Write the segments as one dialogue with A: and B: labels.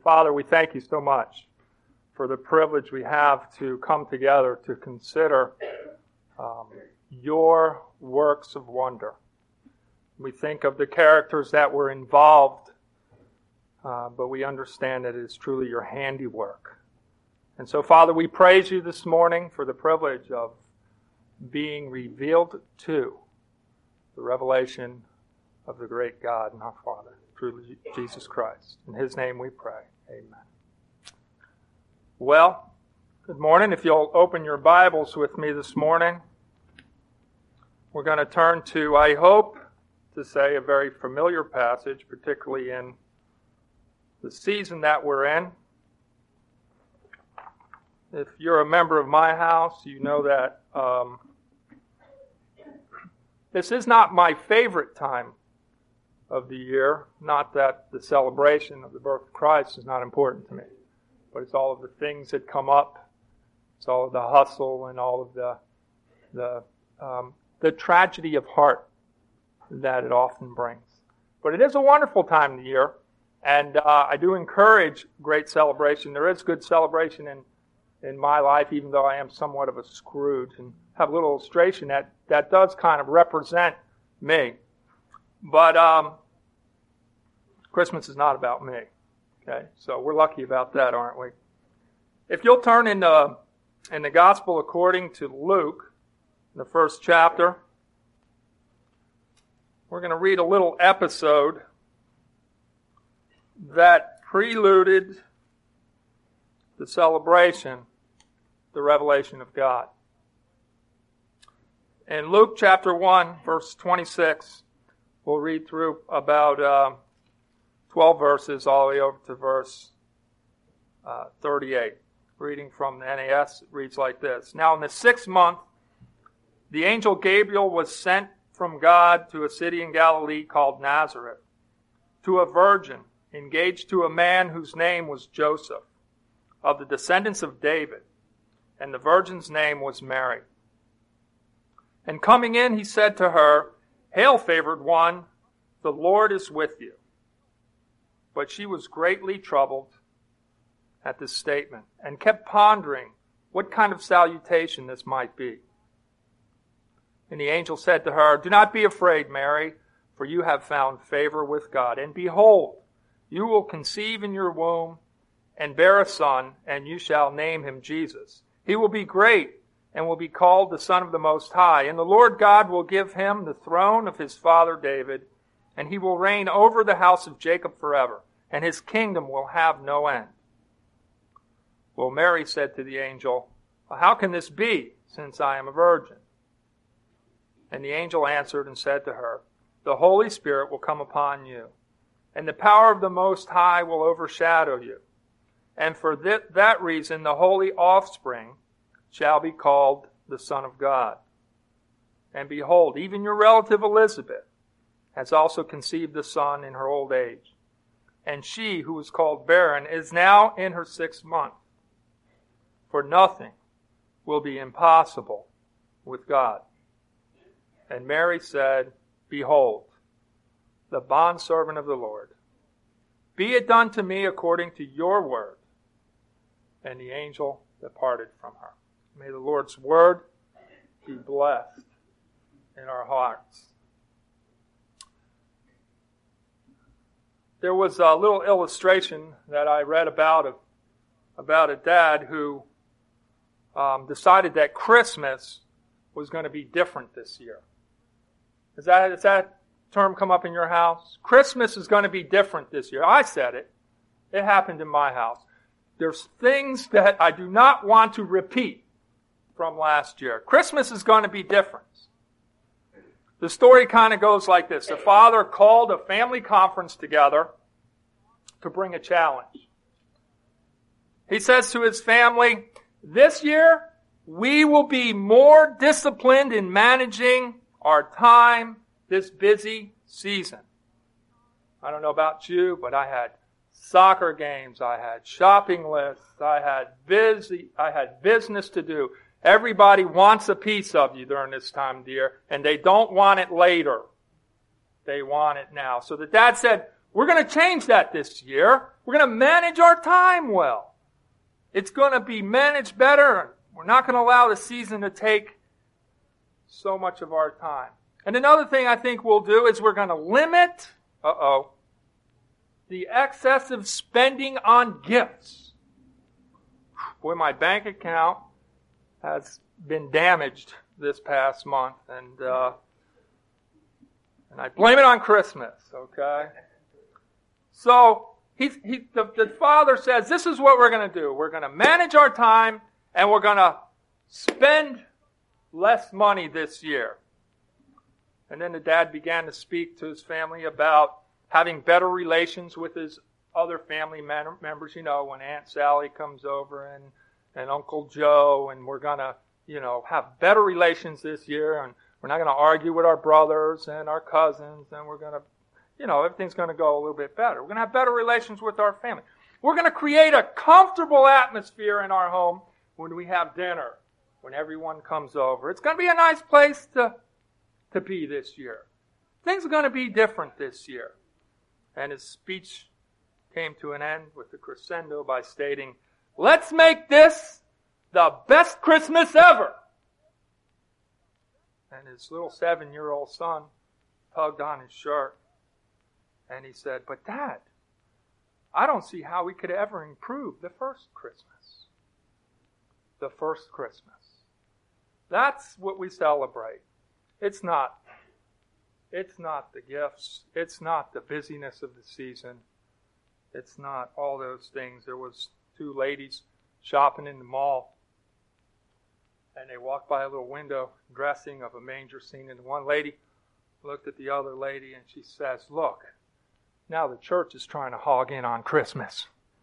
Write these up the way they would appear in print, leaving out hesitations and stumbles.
A: Father, we thank you so much for the privilege we have to come together to consider your works of wonder. We think of the characters that were involved, but we understand that it is truly your handiwork. And so, Father, we praise you this morning for the privilege of being revealed to the revelation of the great God and our Father, through Jesus Christ. In his name we pray. Amen. Well, good morning. If you'll open your Bibles with me this morning, we're going to turn to, I hope to say, a very familiar passage, particularly in the season that we're in. If you're a member of my house, you know that this is not my favorite time of the year. Not that the celebration of the birth of Christ is not important to me, but it's all of the things that come up. It's all of the hustle and all of the tragedy of heart that it often brings. But it is a wonderful time of the year, and I do encourage great celebration. There is good celebration in my life, even though I am somewhat of a Scrooge, and have a little illustration that does kind of represent me. But Christmas is not about me. Okay, so we're lucky about that, aren't we? If you'll turn in the Gospel according to Luke, the first chapter, we're going to read a little episode that preluded the celebration, the revelation of God. In Luke chapter 1, verse 26, we'll read through about 12 verses all the way over to verse 38. Reading from the NAS, it reads like this. Now in the 6th month, the angel Gabriel was sent from God to a city in Galilee called Nazareth, to a virgin engaged to a man whose name was Joseph, of the descendants of David, and the virgin's name was Mary. And coming in, he said to her, Hail, favored one, the Lord is with you. But she was greatly troubled at this statement, and kept pondering what kind of salutation this might be. And the angel said to her, Do not be afraid, Mary, for you have found favor with God. And behold, you will conceive in your womb and bear a son, and you shall name him Jesus. He will be great and will be called the Son of the Most High. And the Lord God will give him the throne of his father David, and he will reign over the house of Jacob forever, and his kingdom will have no end. Well, Mary said to the angel, Well, how can this be, since I am a virgin? And the angel answered and said to her, The Holy Spirit will come upon you, and the power of the Most High will overshadow you. And for that reason, the holy offspring shall be called the Son of God. And behold, even your relative Elizabeth has also conceived a son in her old age. And she, who was called barren, is now in her 6th month. For nothing will be impossible with God. And Mary said, Behold, the bondservant of the Lord. Be it done to me according to your word. And the angel departed from her. May the Lord's word be blessed in our hearts. There was a little illustration that I read about a dad who decided that Christmas was going to be different this year. Has that term come up in your house? Christmas is going to be different this year. I said it. It happened in my house. There's things that I do not want to repeat from last year. Christmas is going to be different. The story kind of goes like this. The father called a family conference together to bring a challenge. He says to his family, This year, we will be more disciplined in managing our time this busy season. I don't know about you, but I had soccer games, I had shopping lists, I had business to do. Everybody wants a piece of you during this time of the year, and they don't want it later. They want it now. So the dad said, We're going to change that this year. We're going to manage our time well. It's going to be managed better. We're not going to allow the season to take so much of our time. And another thing I think we'll do is we're going to limit, the excessive spending on gifts. Boy, my bank account has been damaged this past month, and I blame it on Christmas, okay? So, the father says, this is what we're going to do. We're going to manage our time, and we're going to spend less money this year. And then the dad began to speak to his family about having better relations with his other family members, when Aunt Sally comes over and Uncle Joe, and we're going to, have better relations this year, and we're not going to argue with our brothers and our cousins, and we're going to, everything's going to go a little bit better. We're going to have better relations with our family. We're going to create a comfortable atmosphere in our home when we have dinner, when everyone comes over. It's going to be a nice place to be this year. Things are going to be different this year. And his speech came to an end with a crescendo by stating, let's make this the best Christmas ever. And his little 7-year-old son tugged on his shirt. And he said, but Dad, I don't see how we could ever improve the first Christmas. The first Christmas. That's what we celebrate. It's not the gifts. It's not the busyness of the season. It's not all those things. There was 2 ladies shopping in the mall, and they walked by a little window dressing of a manger scene, and one lady looked at the other lady, and she says, look, now the church is trying to hog in on Christmas.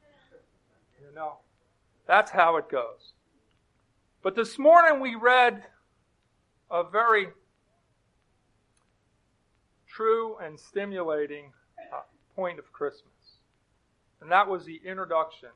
A: That's how it goes. But this morning we read a very true and stimulating point of Christmas. And that was the introduction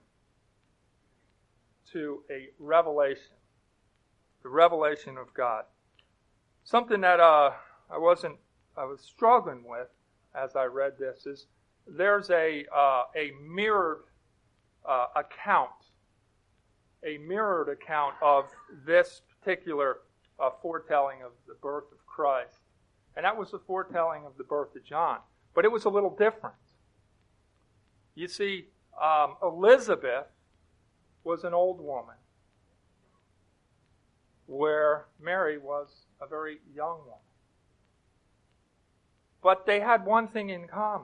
A: to a revelation. The revelation of God. Something that I was struggling with as I read this is there's a mirrored account. A mirrored account of this particular foretelling of the birth of Christ. And that was the foretelling of the birth of John. But it was a little different. You see, Elizabeth was an old woman, where Mary was a very young woman. But they had one thing in common.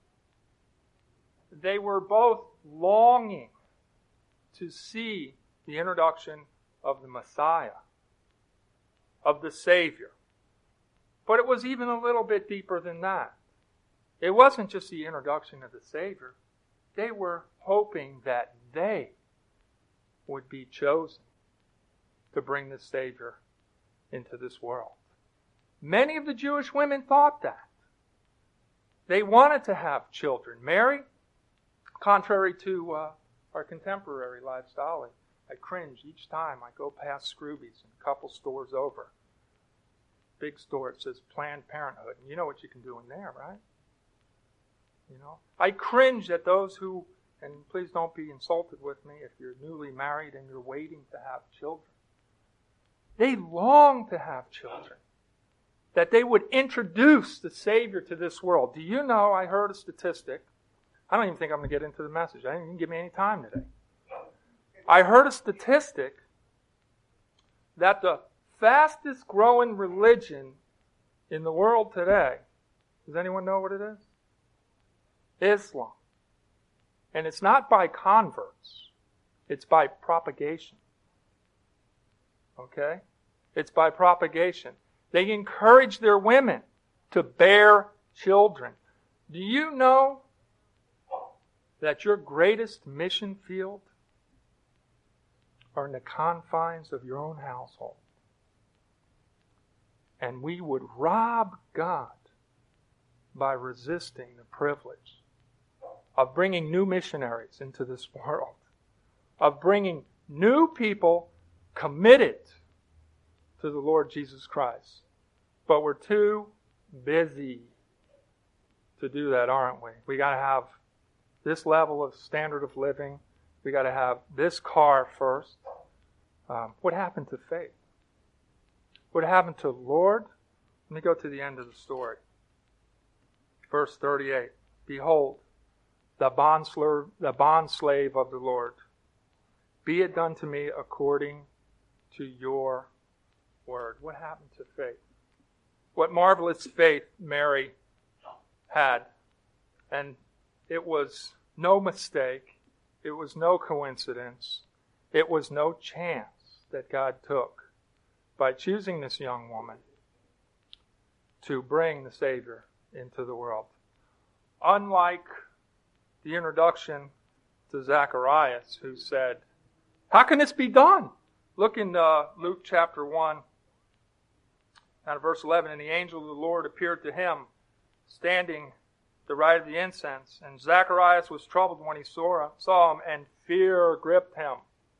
A: They were both longing to see the introduction of the Messiah, of the Savior. But it was even a little bit deeper than that. It wasn't just the introduction of the Savior. They were hoping that they would be chosen to bring the Savior into this world. Many of the Jewish women thought that. They wanted to have children. Mary, contrary to our contemporary lifestyle, I cringe each time I go past Scroobies and a couple stores over. Big store, it says Planned Parenthood. And you know what you can do in there, right? I cringe at those who, and please don't be insulted with me if you're newly married and you're waiting to have children. They long to have children. That they would introduce the Savior to this world. Do you know, I heard a statistic. I don't even think I'm going to get into the message. I didn't even give me any time today. I heard a statistic that the fastest growing religion in the world today, does anyone know what it is? Islam. And it's not by converts. It's by propagation. Okay? It's by propagation. They encourage their women to bear children. Do you know that your greatest mission field are in the confines of your own household? And we would rob God by resisting the privilege of bringing new missionaries into this world, of bringing new people committed to the Lord Jesus Christ. But we're too busy to do that, aren't we? We got to have this level of standard of living. We got to have this car first. What happened to faith? What happened to Lord? Let me go to the end of the story. Verse 38. Behold, the bondslave of the Lord. Be it done to me according to your word. What happened to faith? What marvelous faith Mary had. And it was no mistake. It was no coincidence. It was no chance that God took by choosing this young woman to bring the Savior into the world. Unlike the introduction to Zacharias, who said, "How can this be done?" Look in Luke chapter 1, and verse 11. And the angel of the Lord appeared to him, standing the right of the incense. And Zacharias was troubled when he saw him, and fear gripped him.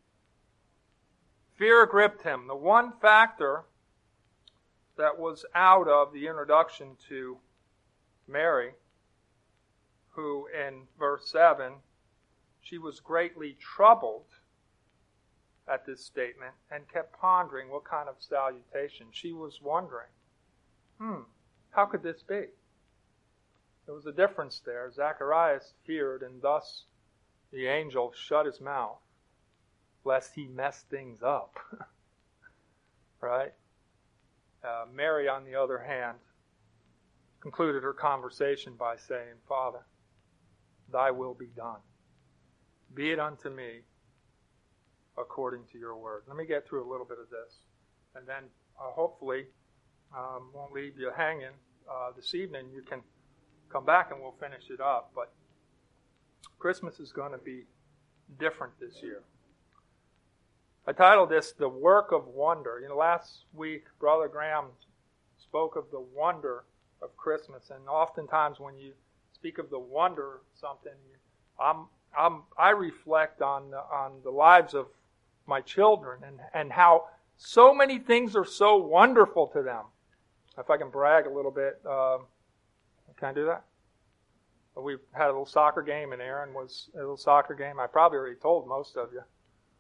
A: Fear gripped him. The one factor that was out of the introduction to Mary, who in verse 7, she was greatly troubled at this statement and kept pondering what kind of salutation. She was wondering, how could this be? There was a difference there. Zacharias feared, and thus the angel shut his mouth, lest he mess things up. Right? Mary, on the other hand, concluded her conversation by saying, "Father, thy will be done. Be it unto me according to your word." Let me get through a little bit of this, and then hopefully won't leave you hanging this evening. You can come back and we'll finish it up. But Christmas is going to be different this year. I titled this "The Work of Wonder." Last week Brother Graham spoke of the wonder of Christmas, and oftentimes when you speak of the wonder of something, I reflect on the lives of my children and how so many things are so wonderful to them. If I can brag a little bit, can I do that? We had a little soccer game, and Aaron was at a little soccer game. I probably already told most of you.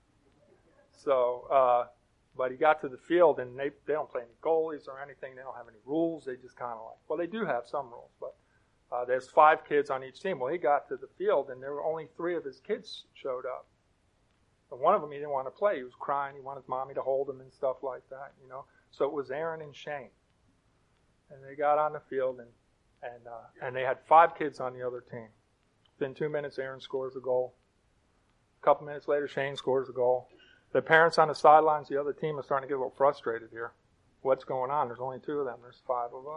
A: So, but he got to the field, and they don't play any goalies or anything. They don't have any rules. They just kind of they do have some rules, but there's 5 kids on each team. Well, he got to the field, and there were only 3 of his kids showed up. And one of them, he didn't want to play. He was crying. He wanted mommy to hold him and stuff like that, So it was Aaron and Shane. And they got on the field, and they had 5 kids on the other team. Within 2 minutes, Aaron scores a goal. A couple minutes later, Shane scores a goal. The parents on the sidelines, the other team, are starting to get a little frustrated here. What's going on? There's only 2 of them. There's 5 of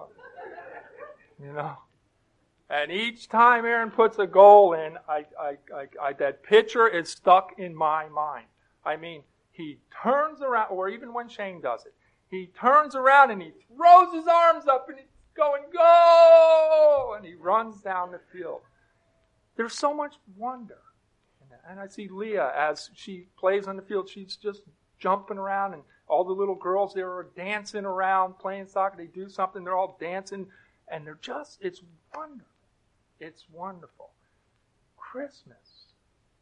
A: us. And each time Aaron puts a goal in, that picture is stuck in my mind. I mean, he turns around, or even when Shane does it, he turns around and he throws his arms up and he's going, "Go!" And he runs down the field. There's so much wonder. And I see Leah, as she plays on the field, she's just jumping around, and all the little girls there are dancing around, playing soccer. They do something, they're all dancing, and it's wonderful. It's wonderful. Christmas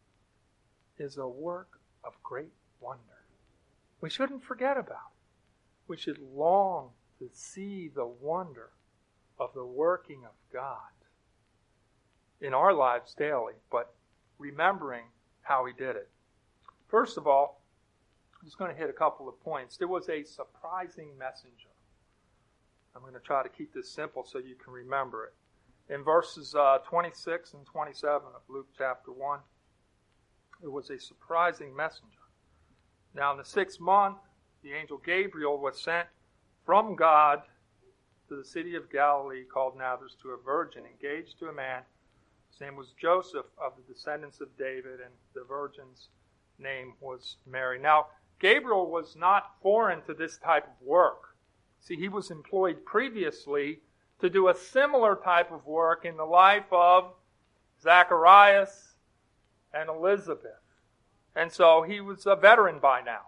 A: is a work of great wonder. We shouldn't forget about it. We should long to see the wonder of the working of God in our lives daily, but remembering how he did it. First of all, I'm just going to hit a couple of points. There was a surprising messenger. I'm going to try to keep this simple so you can remember it. In verses 26 and 27 of Luke chapter 1, it was a surprising messenger. Now in the 6th month, the angel Gabriel was sent from God to the city of Galilee called Nazareth to a virgin engaged to a man. His name was Joseph, of the descendants of David, and the virgin's name was Mary. Now, Gabriel was not foreign to this type of work. See, he was employed previously to do a similar type of work in the life of Zacharias and Elizabeth. And so he was a veteran by now.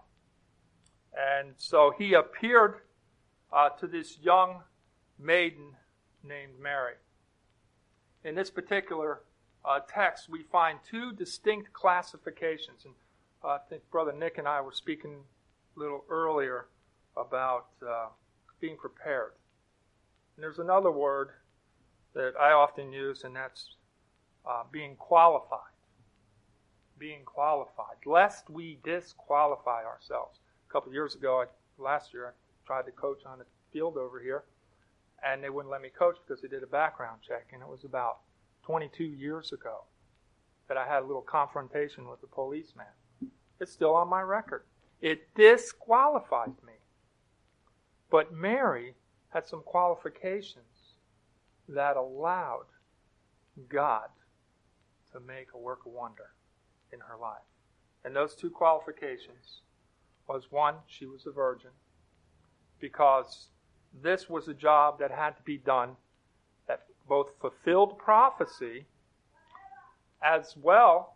A: And so he appeared to this young maiden named Mary. in this particular text, we find two distinct classifications. And I think Brother Nick and I were speaking a little earlier about being prepared. And there's another word that I often use, and that's being qualified. Being qualified, lest we disqualify ourselves. A couple of years ago, last year, I tried to coach on the field over here, and they wouldn't let me coach because they did a background check, and it was about 22 years ago that I had a little confrontation with a policeman. It's still on my record. It disqualified me. But Mary had some qualifications that allowed God to make a work of wonder in her life. And those two qualifications was, one, she was a virgin, because this was a job that had to be done that both fulfilled prophecy as well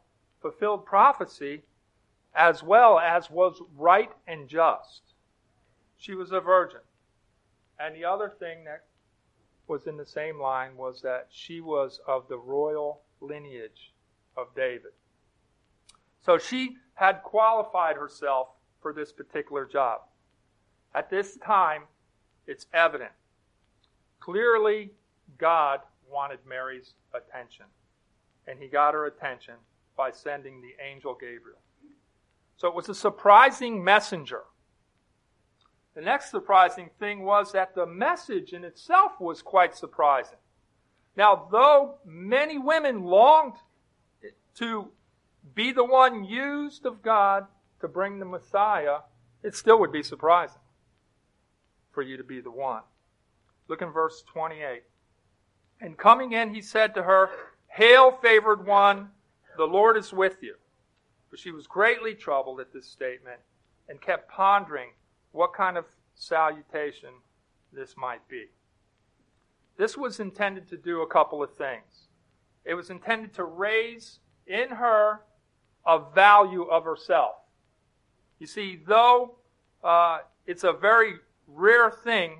A: as was right and just. She was a virgin. And the other thing that was in the same line was that she was of the royal lineage of David. So she had qualified herself for this particular job. At this time, it's evident. Clearly, God wanted Mary's attention. And he got her attention by sending the angel Gabriel. So it was a surprising messenger. The next surprising thing was that the message in itself was quite surprising. Now, though many women longed to be the one used of God to bring the Messiah, it still would be surprising for you to be the one. Look in verse 28. And coming in, he said to her, "Hail, favored one, the Lord is with you." But she was greatly troubled at this statement and kept pondering what kind of salutation this might be. This was intended to do a couple of things. It was intended to raise in her a value of herself. You see, though it's a very rare thing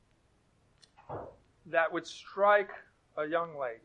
A: that would strike a young lady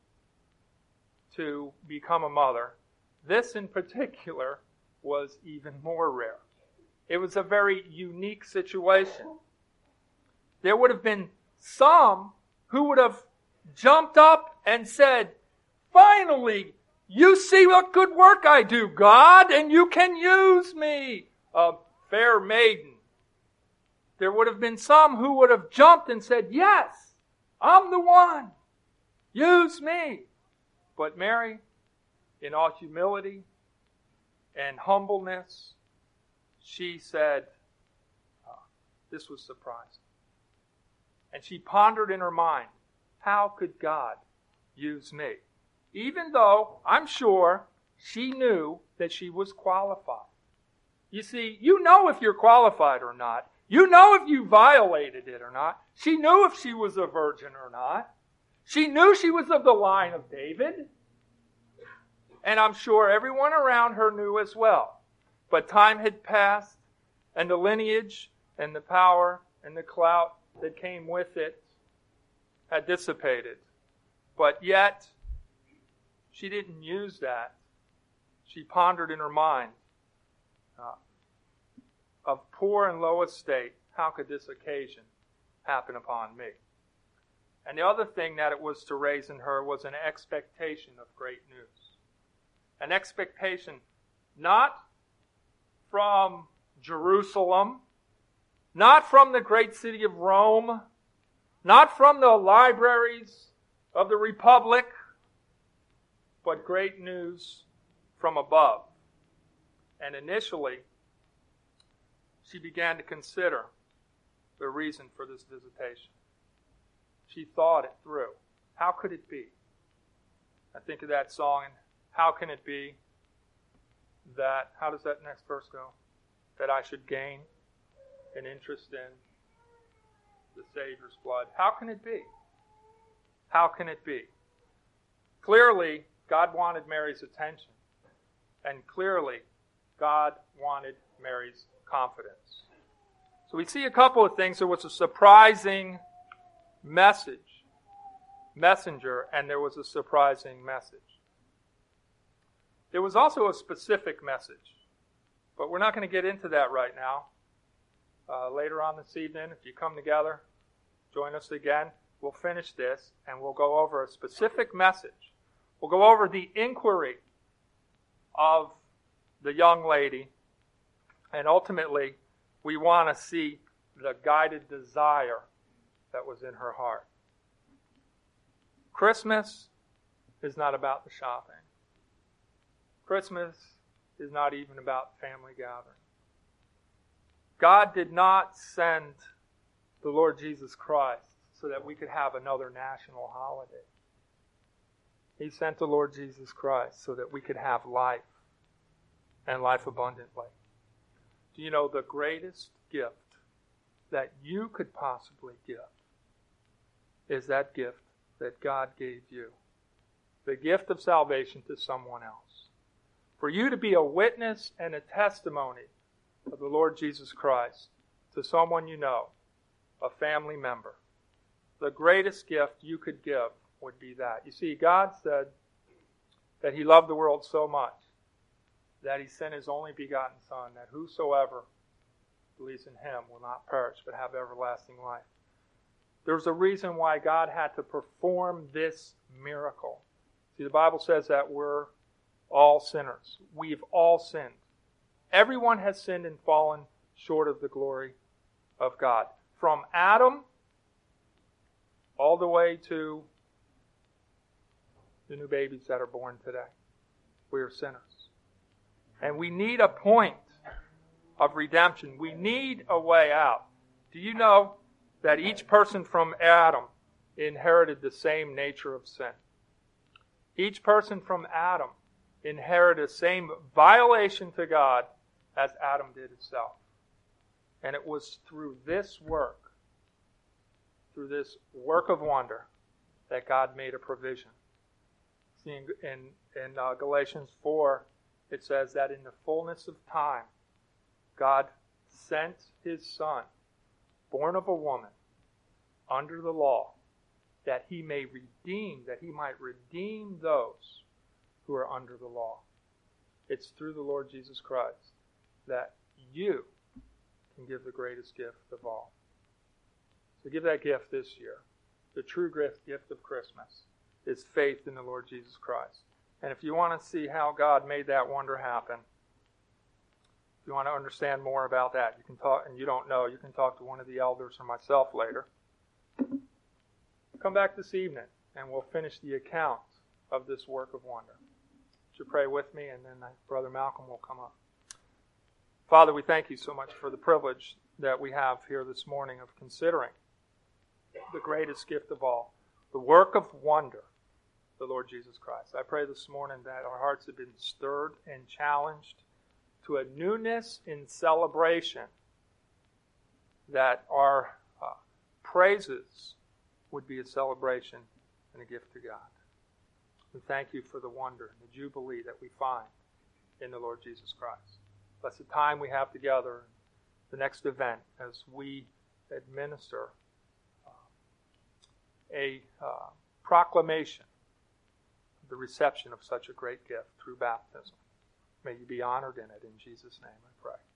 A: to become a mother, this in particular was even more rare. It was a very unique situation. There would have been some who would have jumped up and said, "Finally, you see what good work I do, God, and you can use me, a fair maiden." There would have been some who would have jumped and said, "Yes, I'm the one. Use me." But Mary, in all humility and humbleness, she said, this was surprising. And she pondered in her mind, how could God use me? Even though I'm sure she knew that she was qualified. You see, you know if you're qualified or not. You know if you violated it or not. She knew if she was a virgin or not. She knew she was of the line of David. And I'm sure everyone around her knew as well. But time had passed, and the lineage and the power and the clout that came with it had dissipated. But yet, she didn't use that. She pondered in her mind, of poor and low estate, how could this occasion happen upon me? And the other thing that it was to raise in her was an expectation of great news. An expectation not from Jerusalem, not from the great city of Rome, not from the libraries of the Republic, but great news from above. And initially, she began to consider the reason for this visitation. She thought it through. How could it be? I think of that song, and how can it be that, how does that next verse go? That I should gain an interest in the Savior's blood. How can it be? How can it be? Clearly, God wanted Mary's attention. And clearly, God wanted Mary's confidence. So we see a couple of things. There was a surprising message. messenger, and there was a surprising message. There was also a specific message, but we're not going to get into that right now. Later on this evening, if you come together, join us again. We'll finish this, and we'll go over a specific message. We'll go over the inquiry of the young lady, and ultimately, we want to see the guided desire that was in her heart. Christmas is not about the shopping. Christmas is not even about family gathering. God did not send the Lord Jesus Christ so that we could have another national holiday. He sent the Lord Jesus Christ so that we could have life, and life abundantly. Do you know the greatest gift that you could possibly give is that gift that God gave you? The gift of salvation to someone else. For you to be a witness and a testimony of the Lord Jesus Christ to someone you know, a family member. The greatest gift you could give would be that. You see, God said that He loved the world so much that He sent His only begotten Son, that whosoever believes in Him will not perish but have everlasting life. There's a reason why God had to perform this miracle. See, the Bible says that we're all sinners. We've all sinned. Everyone has sinned and fallen short of the glory of God. From Adam all the way to the new babies that are born today. We are sinners. And we need a point of redemption. We need a way out. Do you know that each person from Adam inherited the same nature of sin? Each person from Adam inherited the same violation to God as Adam did himself. And it was through this work of wonder, that God made a provision. See, in Galatians 4, it says that in the fullness of time, God sent His Son, born of a woman, under the law, that He might redeem those who are under the law. It's through the Lord Jesus Christ that you can give the greatest gift of all. So give that gift this year. The true gift of Christmas is faith in the Lord Jesus Christ. And if you want to see how God made that wonder happen, if you want to understand more about that, you can talk, and you don't know, you can talk to one of the elders or myself later. Come back this evening, and we'll finish the account of this work of wonder. Would you pray with me, and then Brother Malcolm will come up. Father, we thank You so much for the privilege that we have here this morning of considering the greatest gift of all, the work of wonder, the Lord Jesus Christ. I pray this morning that our hearts have been stirred and challenged to a newness in celebration, that our praises would be a celebration and a gift to God. We thank You for the wonder and the jubilee that we find in the Lord Jesus Christ. Bless the time we have together, the next event, as we administer a proclamation of the reception of such a great gift through baptism. May You be honored in it. In Jesus' name I pray.